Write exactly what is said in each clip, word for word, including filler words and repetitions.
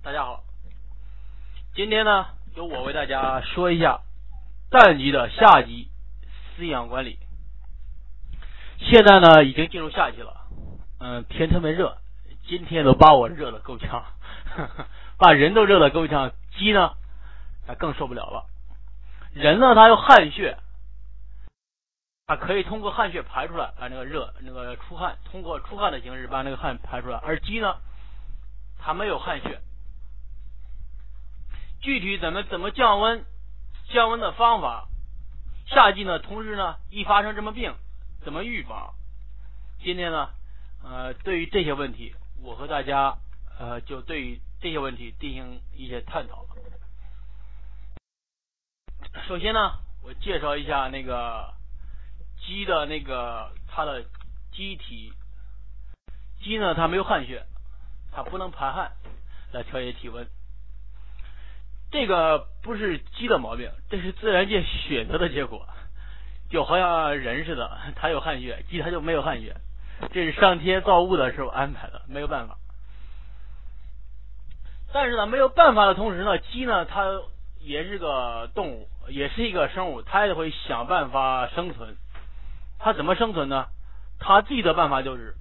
大家好，今天呢由我为大家说一下淡季的夏季饲养管理。现在呢已经进入夏季了，嗯，天特别热，今天都把我热得够呛，呵呵把人都热得够呛，鸡呢它更受不了了。人呢它有汗血，它可以通过汗血排出来，把那个热那个出汗，通过出汗的形式把那个汗排出来，而鸡呢它没有汗血。具体咱们怎么降温，降温的方法，夏季呢同时呢一发生什么病怎么预防，今天呢呃对于这些问题我和大家呃就对于这些问题进行一些探讨。首先呢我介绍一下那个鸡的那个它的机体。鸡呢它没有汗血，它不能排汗来调节体温，这个不是鸡的毛病，这是自然界选择的结果，就好像人似的，它有汗血，鸡它就没有汗血，这是上天造物的时候安排的，没有办法。但是呢没有办法的同时呢，鸡呢它也是个动物，也是一个生物，它也会想办法生存。它怎么生存呢？它自己的办法就是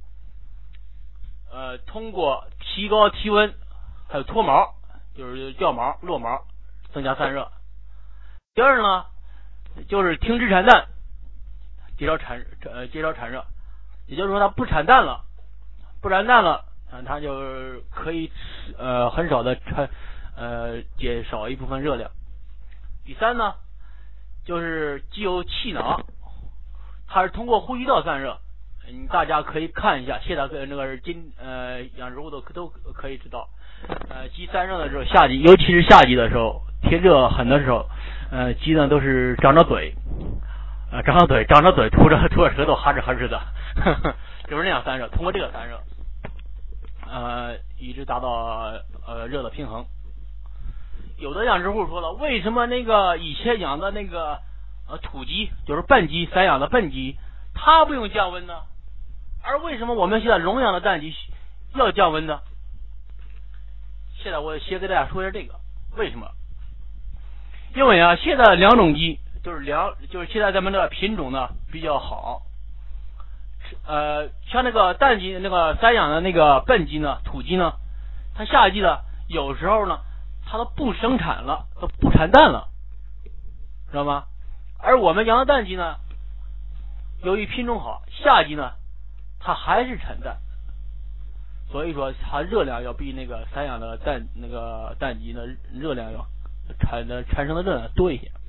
呃通过提高体温，还有脱毛，就是掉毛落毛，增加散热。第二呢就是停止产蛋，减少产呃减少产热，也就是说它不产蛋了，不产蛋了，嗯，它就可以呃很少的产呃减少一部分热量。第三呢就是既有气囊，它是通过呼吸道散热，嗯，大家可以看一下，现在那个今呃养殖户都都可以知道，呃鸡散热的时候，夏季尤其是夏季的时候，天热狠的时候，呃鸡呢都是张着嘴，呃张着嘴张着嘴吐着吐着舌头哈哧哈哧的，呵呵，就是那样散热，通过这个散热，呃一直达到呃热的平衡。有的养殖户说了，为什么那个以前养的那个呃土鸡，就是笨鸡，散养的笨鸡，它不用降温呢？而为什么我们现在笼养的蛋鸡要降温呢？现在我先给大家说一下这个为什么。因为啊现在两种鸡就是两就是现在咱们的品种呢比较好，呃像那个蛋鸡那个散养的那个笨鸡呢，土鸡呢，它夏季呢有时候呢它都不生产了，都不产蛋了，知道吗？而我们养的蛋鸡呢，由于品种好，夏季呢它还是产蛋，所以说它热量要比那个散养的蛋那个蛋鸡的热量要产的产生的热量多一些。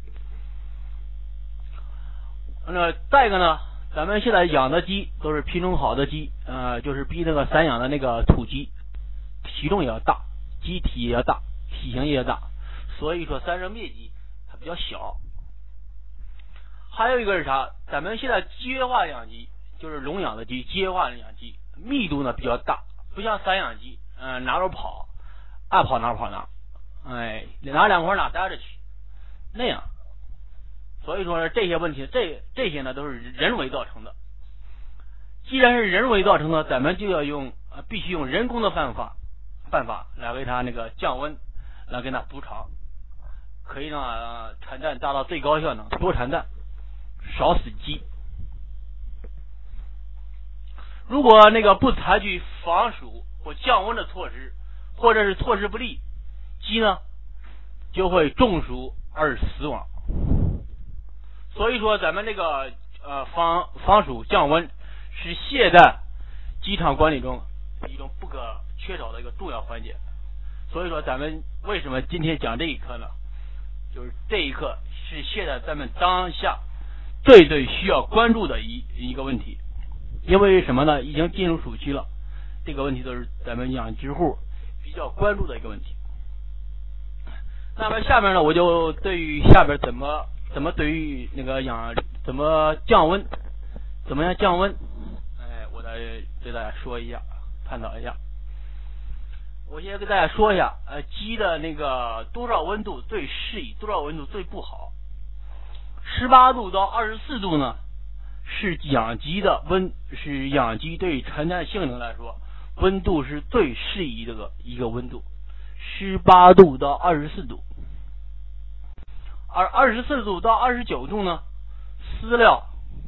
那再一个呢，咱们现在养的鸡都是品种好的鸡，呃，就是比那个散养的那个土鸡体重也要大，鸡体也要大，体型也要大，所以说散热面积它比较小。还有一个是啥？咱们现在机械化养鸡，就是笼养的鸡，机械化养鸡密度呢比较大，不像散养鸡，嗯、呃，哪都跑，爱跑哪跑哪，哎，哪两块哪待着去，那样。所以说这些问题，这这些呢都是人为造成的。既然是人为造成的，咱们就要用呃必须用人工的办法办法来给它那个降温，来给它补偿，可以让、呃、产蛋达到最高效能，多产蛋，少死鸡。如果那个不采取防暑或降温的措施，或者是措施不利，鸡呢就会中暑而死亡。所以说咱们这个呃防防暑降温是现在鸡场管理中一种不可缺少的一个重要环节。所以说咱们为什么今天讲这一课呢？就是这一课是现在咱们当下最最需要关注的一一个问题。因为什么呢？已经进入暑期了，这个问题都是咱们养殖户比较关注的一个问题。那么下面呢，我就对于下边怎么怎么对于那个养怎么降温，怎么样降温，哎，我来对大家说一下，探讨一下。我先给大家说一下，呃，鸡的那个多少温度最适宜，多少温度最不好。十八度到二十四度呢，是养鸡的温，是养鸡对产蛋性能来说，温度是最适宜这个一个温度。 十八度到二十四度，而二十四度到二十九度呢，饲料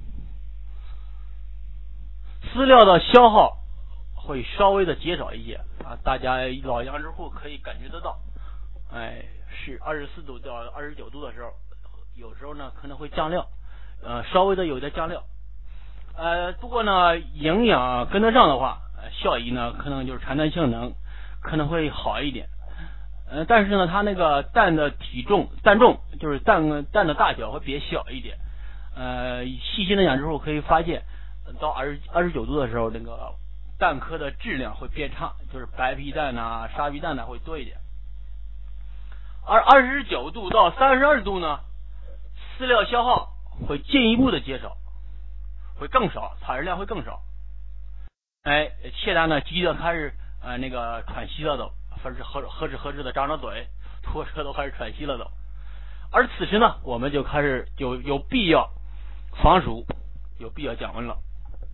饲料的消耗会稍微的减少一些啊，大家老养殖户可以感觉得到，哎，是二十四度到二十九度的时候，有时候呢可能会降料，呃，稍微的有点降料，呃，不过呢，营养跟得上的话，效益呢可能就是产蛋性能可能会好一点，呃，但是呢，它那个蛋的体重、蛋重就是蛋蛋的大小会比较小一点，呃，细心的养殖户可以发现，到二十二十九度的时候，那个蛋壳的质量会变差，就是白皮蛋呐、沙皮蛋呐会多一点。而二十九度到三十二度呢，饲料消耗会进一步的减少，会更少，产食量会更少。哎，切蛋呢，急着开始呃那个喘息了都，分是呵呵哧呵哧的张着嘴，拖车都开始喘息了都。而此时呢，我们就开始有有必要防暑，有必要降温了。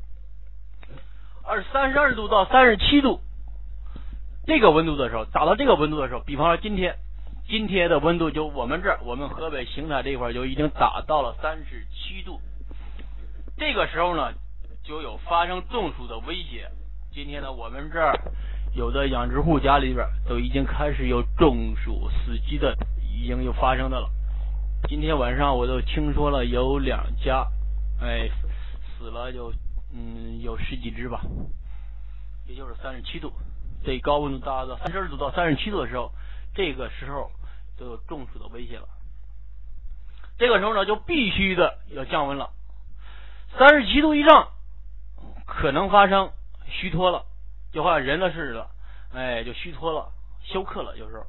而三十二度到三十七度这个温度的时候，达到这个温度的时候，比方说今天，今天的温度就我们这儿，我们河北邢台这一块就已经达到了三十七度。这个时候呢，就有发生中暑的危险。今天呢，我们这儿有的养殖户家里边都已经开始有中暑死鸡的，已经有发生的了。今天晚上我都听说了有两家，哎，死了就嗯有十几只吧，也就是三十七度，最高温度达到三十二度到三十七度的时候，这个时候都有中暑的危险了。这个时候呢，就必须的要降温了。三十七度以上可能发生虚脱了，就好像人的似的，哎，就虚脱了，休克了。有时候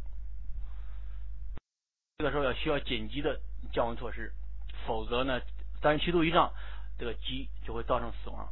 这个时候要需要紧急的降温措施，否则呢，三十七度以上这个鸡就会造成死亡。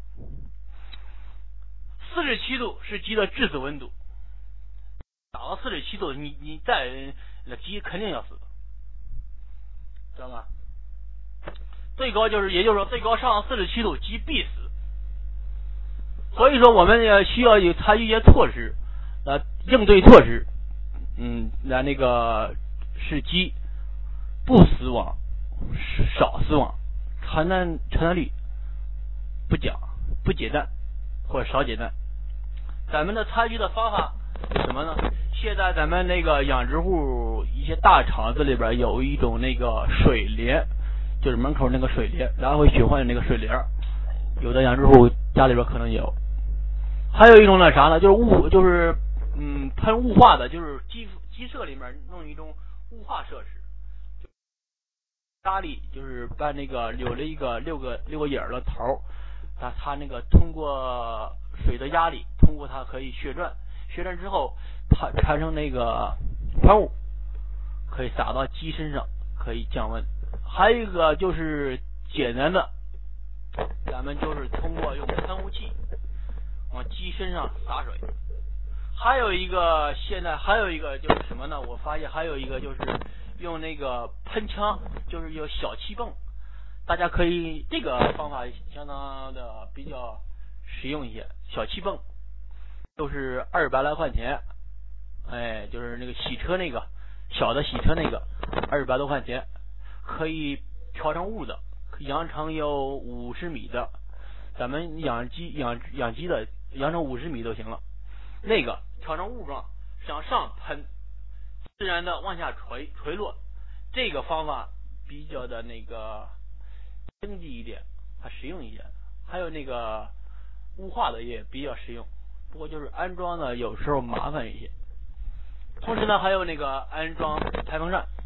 四十七度是鸡的致死温度，达到四十七度，你你再那鸡肯定要死，知道吗？最高就是，也就是说，最高上到四十七度，鸡必死。所以说，我们也需要有采取一些措施，呃，应对措施，嗯，来那个使鸡不死亡，少死亡，产蛋产蛋率不降，不解蛋或者少解蛋。咱们的采取的方法是什么呢？现在咱们那个养殖户一些大厂子里边有一种那个水帘，就是门口那个水帘，来回循环的那个水帘，有的养殖户家里边可能有。还有一种呢啥呢？就是雾，就是嗯喷雾化的，就是鸡鸡舍里面弄一种雾化设施，压力就是把那个有了一个六个六个眼儿的头，它它那个通过水的压力，通过它可以旋转，旋转之后它产生那个喷雾，可以洒到鸡身上，可以降温。还有一个就是简单的，咱们就是通过用喷雾器往鸡身上洒水。还有一个现在还有一个就是什么呢？我发现还有一个就是用那个喷枪，就是有小气泵，大家可以这个方法相当的比较实用一些。小气泵就是二百来块钱，哎，就是那个洗车那个小的洗车那个二百多块钱，可以调成雾的，扬成有五十米的，咱们养鸡养养鸡的扬成五十米都行了。那个调成雾状，向上喷，自然的往下垂垂落。这个方法比较的那个经济一点，还实用一些。还有那个雾化的也比较实用，不过就是安装的有时候麻烦一些。同时呢，还有那个安装排风扇，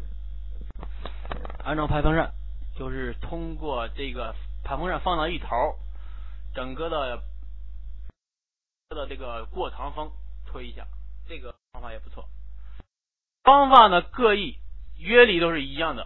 安装排风扇就是通过这个排风扇放到一头，整个的的这个过堂风吹一下，这个方法也不错。方法呢各异，原理都是一样的，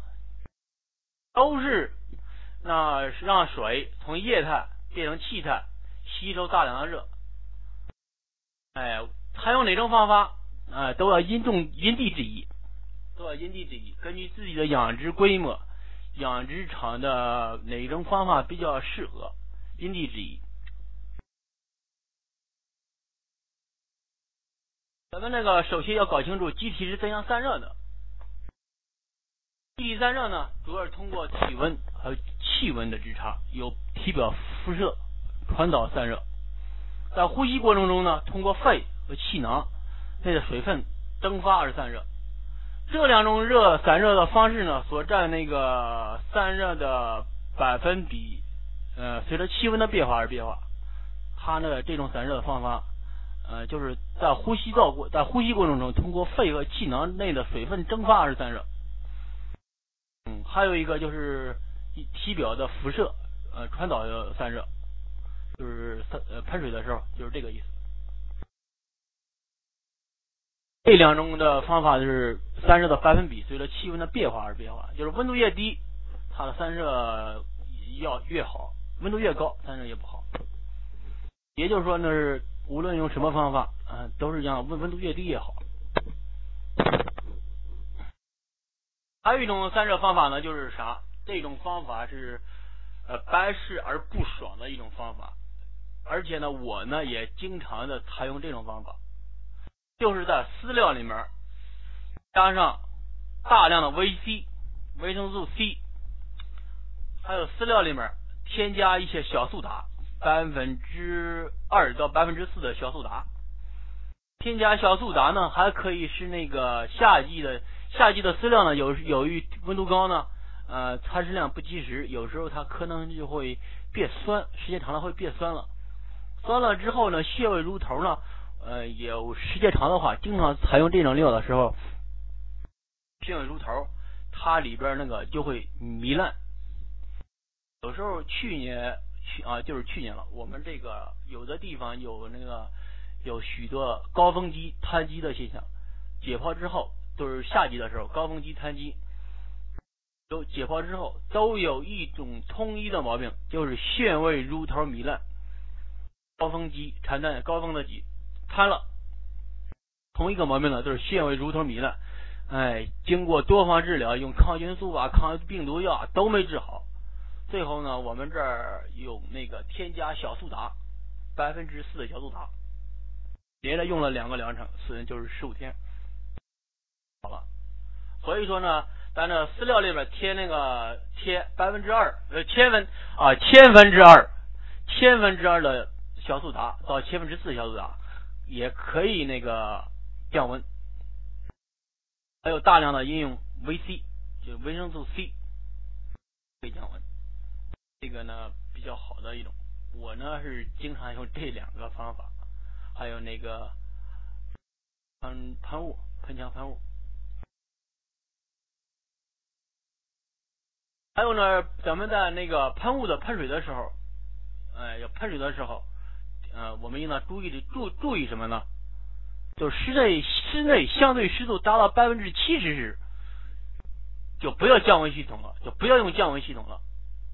都是那让水从液态变成气态，吸收大量的热。哎，采用哪种方法，哎，都要因重因地制宜，都要因地制宜，根据自己的养殖规模、养殖场的哪种方法比较适合，因地制宜。 咱们那个首先要搞清楚机体是怎样散热的。机体散热呢，主要是通过体温还有气温的之差，由体表辐射传导散热。在呼吸过程中呢，通过肺和气囊内的水分蒸发而散热。这两种热散热的方式呢，所占那个散热的百分比，呃，随着气温的变化而变化。它呢，这种散热的方法，呃，就是在呼吸道过在呼吸过程中，通过肺和气囊内的水分蒸发而散热。嗯，还有一个就是体表的辐射，呃，传导的散热，就是呃喷水的时候，就是这个意思。这两种的方法就是散热的百分比随着气温的变化而变化，就是温度越低，它的散热要越好；温度越高，散热越不好。也就是说，那是无论用什么方法，啊、呃，都是让温温度越低越好。还有一种散热方法呢，就是啥？这种方法是呃白事而不爽的一种方法，而且呢，我呢也经常的采用这种方法，就是在饲料里面加上大量的维 C 维生素 C， 还有饲料里面添加一些小苏打，百分之二到百分之四的小苏打。添加小苏打呢，还可以是那个夏季的夏季的饲料呢，有由于温度高呢，呃，产食量不及时，有时候它可能就会变酸，时间长了会变酸了。酸了之后呢，穴位如头呢，呃，有时间长的话，经常采用这种料的时候，穴位如头，它里边那个就会糜烂。有时候去年去啊，就是去年了，我们这个有的地方有那个有许多高峰期瘫机的现象，解剖之后都是夏季的时候，高峰期瘫机有解剖之后都有一种统一的毛病，就是穴位如头糜烂。高峰期产蛋高峰的鸡瘫了，同一个毛病呢，就是穴位如头糜烂。哎，经过多方治疗，用抗菌素啊、抗病毒药啊都没治好。最后呢，我们这儿有那个添加小苏打，百分之四的小苏打，连着用了两个疗程，四就是十五天，好了。所以说呢，咱这饲料里边添那个添百分之二，呃，千分啊，千分之二，千分之二的小苏打到千分之四的小苏打，也可以那个降温。还有大量的应用维 C， 就是维生素 C， 可以降温。这个呢比较好的一种，我呢是经常用这两个方法，还有那个喷喷雾、喷枪喷雾，还有呢，咱们在那个喷雾的喷水的时候，呃，要喷水的时候，呃，我们应当注意的注注意什么呢？就室内室内相对湿度达到百分之七十时，就不要降温系统了，就不要用降温系统了。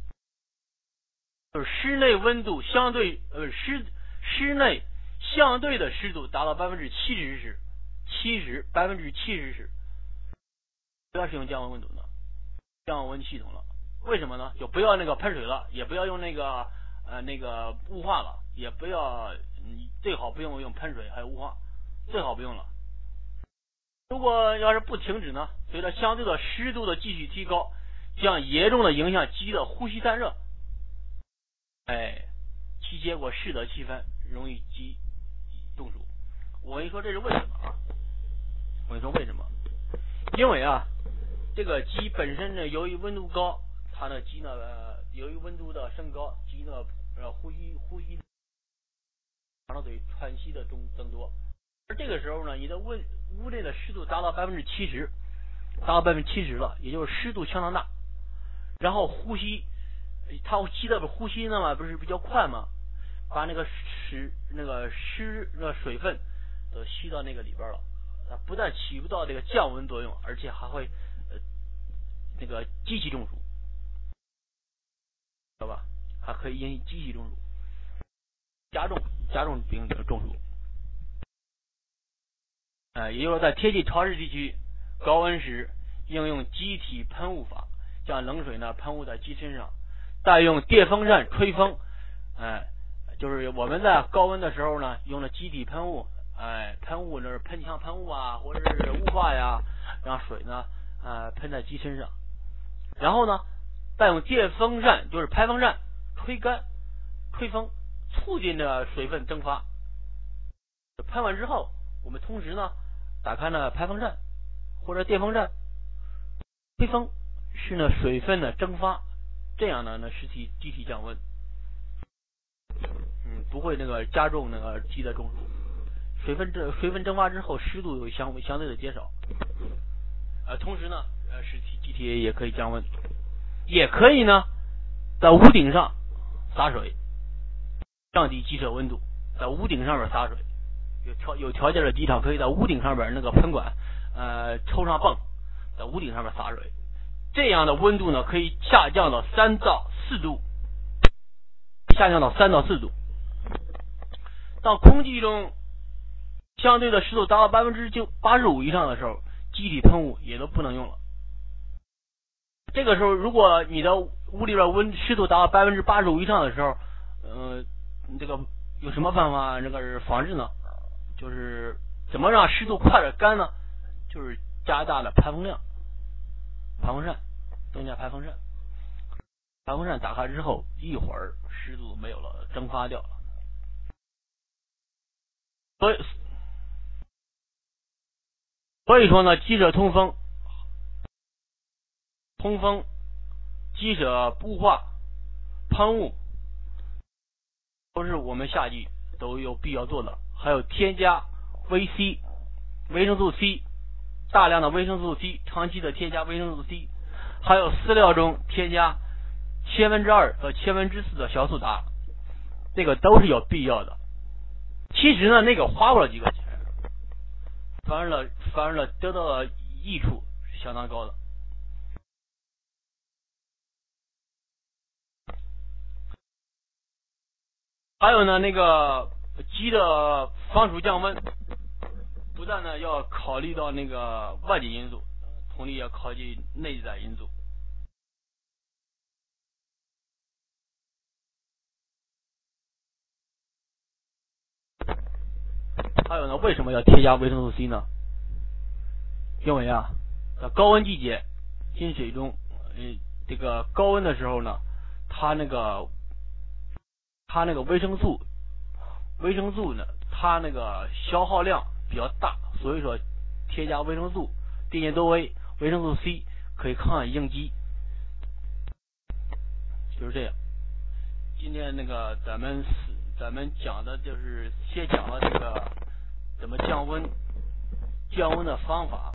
就是室内温度相对呃湿室内相对的湿度达到百分之七十时，七十百分之七十时，不要使用降温温度的降温系统了。为什么呢？就不要那个喷水了，也不要用那个呃那个雾化了，也不要嗯最好不用用喷水还有雾化，最好不用了。如果要是不停止呢，随着相对的湿度的继续提高，将严重的影响鸡的呼吸散热。哎，其结果适得其反，容易鸡中暑。我跟你说这是为什么啊？我跟你说为什么？因为啊，这个鸡本身呢，由于温度高，它的鸡呢，呃、由于温度的升高，鸡呢，呃，呼吸呼吸，长了嘴喘息的中增多。而这个时候呢，你的温屋内的湿度达到百分之七十，达到百分之七十了，也就是湿度相当大，然后呼吸。它吸的呼吸呢嘛，不是比较快吗？把那个湿那个湿那个水分都吸到那个里边了。它不但起不到这个降温作用，而且还会呃那个机器中暑，知道吧？还可以引起机器中暑，加重加重病中暑。呃，也就是在天气潮湿地区、高温时，应用机体喷雾法，将冷水呢喷雾在鸡身上。再用电风扇吹风，哎，就是我们在高温的时候呢，用了机体喷雾， 哎，喷雾那是喷枪喷雾啊，或者是雾化呀，让水呢呃喷在鸡身上，然后呢再用电风扇就是排风扇吹干吹风，促进着水分蒸发。喷完之后，我们同时呢打开了排风扇或者电风扇吹风，使呢水分的蒸发，这样呢呢使其机体降温，嗯，不会那个加重那个鸡的中暑。水分这水分蒸发之后，湿度有相相对的减少，呃，同时呢，呃，使其机体也可以降温，也可以呢在屋顶上洒水，降低鸡舍温度，在屋顶上面洒水。有条有条件的鸡场可以在屋顶上边那个喷管呃抽上泵，在屋顶上面洒水，这样的温度呢可以下降到三到四度，下降到三到四度。当空气中相对的湿度达到百分之九八十五以上的时候，机体喷雾也都不能用了。这个时候，如果你的屋里边温湿度达到百分之八十五以上的时候，呃，这个有什么办法这个是防治呢？就是怎么让湿度快点干呢？就是加大了排风量，排风扇增加排风扇，排风扇打开之后，一会儿湿度没有了，蒸发掉了。所以所以说呢，鸡舍通风、通风、鸡舍雾化、喷雾，都是我们夏季都有必要做的。还有添加维 C 维生素 C， 大量的维生素 C， 长期的添加维生素 C， 还有饲料中添加千分之二和千分之四的小苏打，这个都是有必要的。其实呢，那个花不了几个钱，反而了反而了得到的益处是相当高的。还有呢，那个鸡的防暑降温，不但呢要考虑到那个外界因素，同时也要考虑内在因素。还有呢，为什么要添加维生素 C 呢？因为啊，在高温季节，金水中，呃，这个高温的时候呢，它那个它那个维生素，维生素呢，它那个消耗量比较大，所以说添加维生素、电解多维、维生素 C 可以抗应激，就是这样。今天那个咱们咱们讲的就是先讲了这个怎么降温，降温的方法。